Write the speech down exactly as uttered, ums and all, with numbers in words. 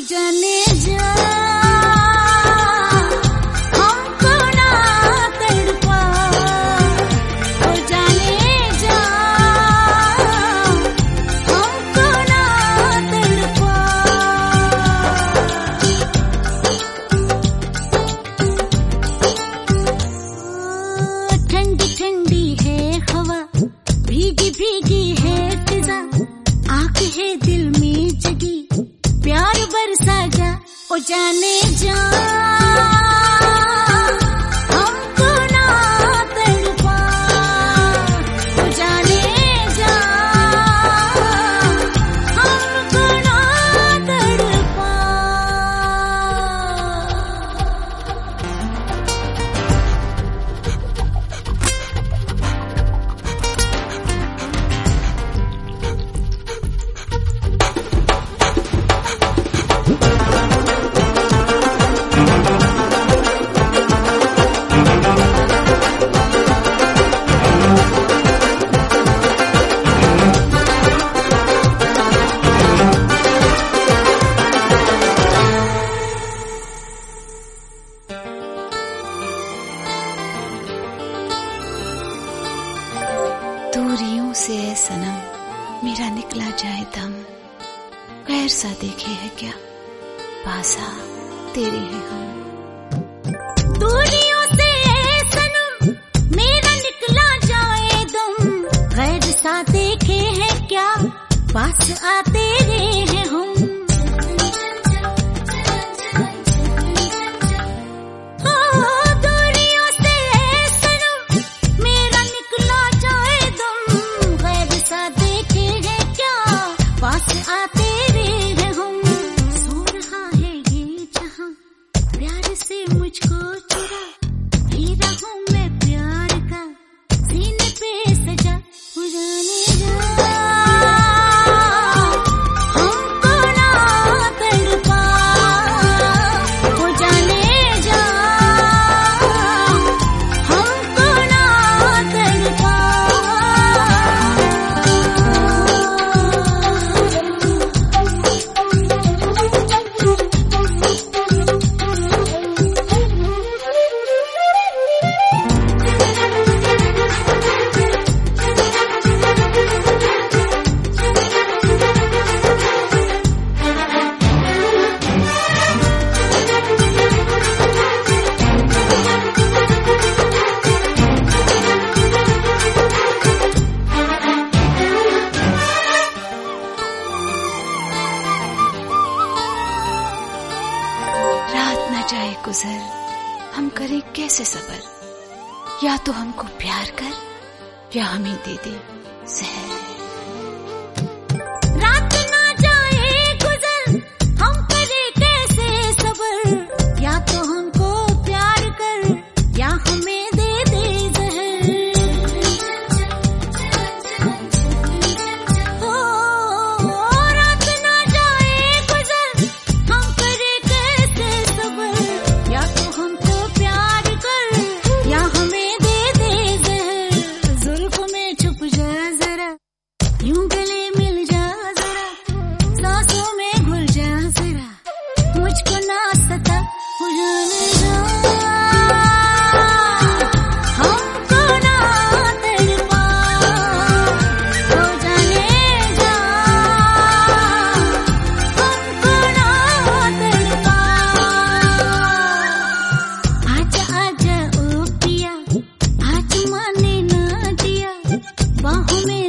जाने जा हमको ना तड़पा, ओ जाने जा हमको ना तड़पा। ठंडी ठंडी है हवा, भीगी भीगी है फिजा, आँख है दिल में जगी, प्यार बरसा जा, ओ जाने जा हमको ना तड़पा, ओ जाने जा हमको ना तड़पा। दूरियों से है सनम मेरा निकला जाए दम, गैर सा देखे है क्या पासा तेरे हैं हम। दूरियों से है सनम मेरा निकला जाए दम, गैर सा देखे है क्या पास आते हैं हम। आते रहे हम, सो रहा है ये जहां प्यार से मुझको चुरा, हीरा हूँ मैं प्यार का सीने पे सजा, हो जाने जा हमको ना तड़पा, हो जाने जा हमको ना तड़पा। रात न जाए गुजर, हम करें कैसे सबर, या तो हमको प्यार कर या हमें दे दे जहर। रात ना जाए गुजर, हम करें कैसे सबर, या तो हमको प्यार कर या हमें दे दे जहर। ओ रात ना जाए गुजर, हम करें कैसे सबर, या तो हमको प्यार कर या हमें दे दे जहर। जुल्फ में छुप जा जरा, यूं गले मिल जा जरा, सांसों में घुल जा जरा, मुझको ना सता, हो जाने जा हमको ना तड़पा, हो जाने जा हमको ना तड़पा। आजा आजा ओ पिया, आज माने ना दिया, बाहों में